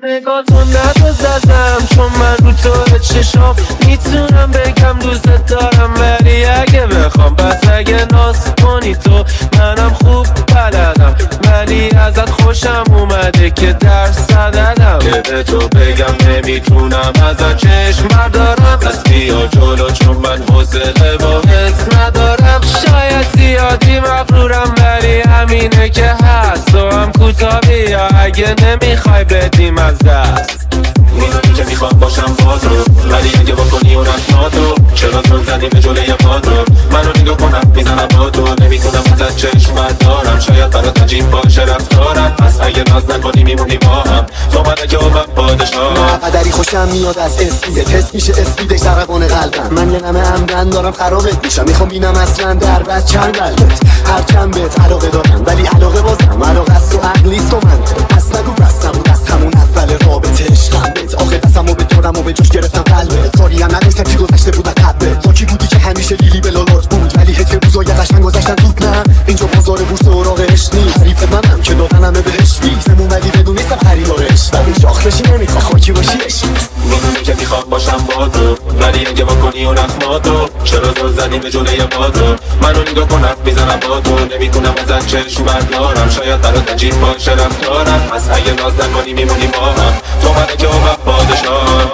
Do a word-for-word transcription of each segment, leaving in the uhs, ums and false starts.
نگاهتون ندو زدم چون من رو تو چشام میتونم بگم دوست دارم، ولی اگه بخوام بس اگه ناز کنی تو منم خوب بلدم، ولی ازت خوشم اومده که درس دادم که به تو بگم نمیتونم ازت چشم بردارم. پس بیا جلو چون من حوصله با حس ندارم. شاید زیادی مغرورم ولی همینه که هست، تو هم کوتاه بیا اگه نمیخوای بدیم از دست. میدونی که میخوام باشم با تو، ولی اگه بکنی اون اصلا تو چرا تو زدی به جلوی پا تو منو نگاه کنم میزنم با تو، نمیتونم ازت چشم بردارم. شاید برات عجیب باشه رفتارم، پس اگه ناز نکنی میمونی با هم، تو ملکه و من پادشاه. قدری خوشم میاد از اسمیدت، حس میشه اسمیدش ضربان قلبم. من یه نمه عمدن دارم خرابت میشم، میخوام بینم اصلا در بس چند قلبت. هر چند بهت علاقه دارم ولی علاقه بازم علاقه است و عقلیست و من پس نگو بس نبود از همون اول رابطه عشقم بهت. آخه دستم و به طورم و به جوش گرفتم قلبت، کاری هم نداشتم چی گذشته بود از قبلت. تو کی بودی که همیشه لیلی به لالات بود، ولی هیچ روزای قشنگ گذشتن زود. نه اینجا بازار بورس و اوراق عشق نیست، حریف منم که دادنمه بهش نیستمون، ولی بدون نیستم خریدارش. ولی شاخ بشی نمیخوام خاکی باشی عشق. میدونی که میخوام باشم با تو، ولی اگه بکنی اون اخما تو چرا زل زدی به جلوی پا تو منو نگاه کن حرف میزنم با تو، نمیتونم ازت چشم بردارم. شاید برات عجیب باشه رفتارم، پس اگه ناز نکنی میمونی با هم، تو ملکه و من پادشاه.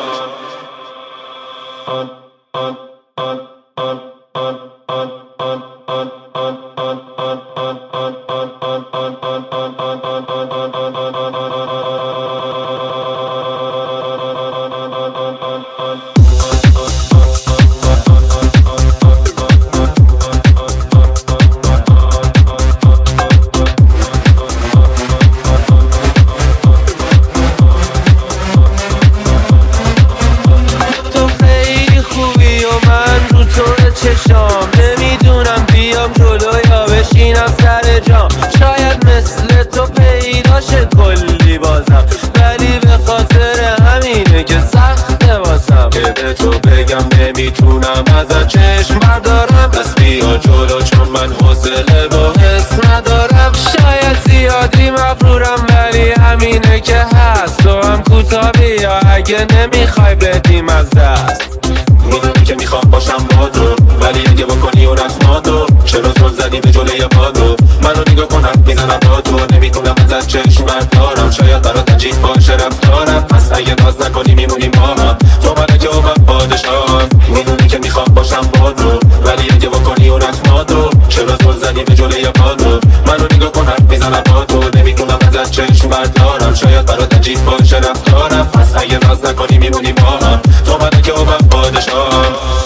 چشام نمیدونم بیام جلو یا بشینم سر جام، شاید مثل تو پیداشه کلی بازم، ولی به خاطر همینه که سخته واسم که به تو بگم نمیتونم ازت چشم بردارم. پس بیا جلو چون من حوصله با حس ندارم. شاید زیادی مغرورم ولی همینه که هست، تو هم کوتاه بیا اگه نمیخوای بدیم از دست. میدونی که میخوام باشم با تو، ولی اگه بکنی اون اخما تو چرا زل زدی به جلوی پا تو منو نگاه کن حرف میزنم با تو، نمیتونم ازت چشم بردارم. شاید برات عجیب باشه رفتارم، پس اگه ناز نکنی میمونی با هم، تو ملکه و من پادشاه. میدونی که میخوام باشم با تو، ولی اگه بکنی اون اخما تو چرا زل زدی به جلوی پا تو منو نگاه کن حرف میزنم با تو، نمیتونم ازت چشم بردارم. شاید برات عجیب باشه رفتارم، پس اگه ناز نکنی میمونی با هم، تو ملکه و من پادشاه.